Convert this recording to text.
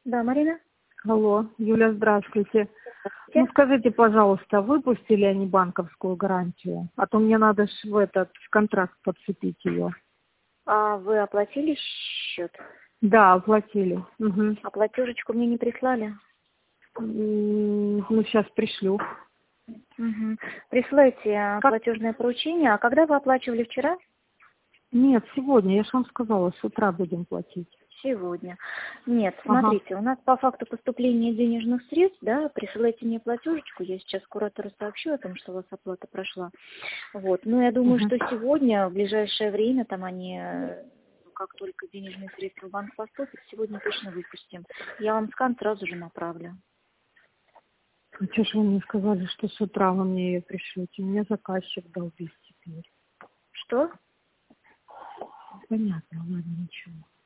Да, Марина? Алло, Юля, здравствуйте. Ну, скажите, пожалуйста, выпустили они банковскую гарантию? А то мне надо в контракт подцепить ее. А вы оплатили счет? Да, оплатили. Угу. А платежечку мне не прислали? Ну, сейчас пришлю. Угу. Присылайте платежное поручение. А когда вы оплачивали вчера? Нет, сегодня, я же вам сказала, с утра будем платить. Сегодня. Нет, смотрите, у нас по факту поступления денежных средств, да, присылайте мне платежечку, я сейчас куратору сообщу о том, что у вас оплата прошла. Вот, но я думаю, что сегодня, в ближайшее время, там они, как только денежные средства в банк поступят, сегодня точно выпустим. Я вам скан сразу же направлю. А что ж вы мне сказали, что с утра вы мне ее пришлете? Мне заказчик долбит теперь. Что? Понятно, ладно, ничего.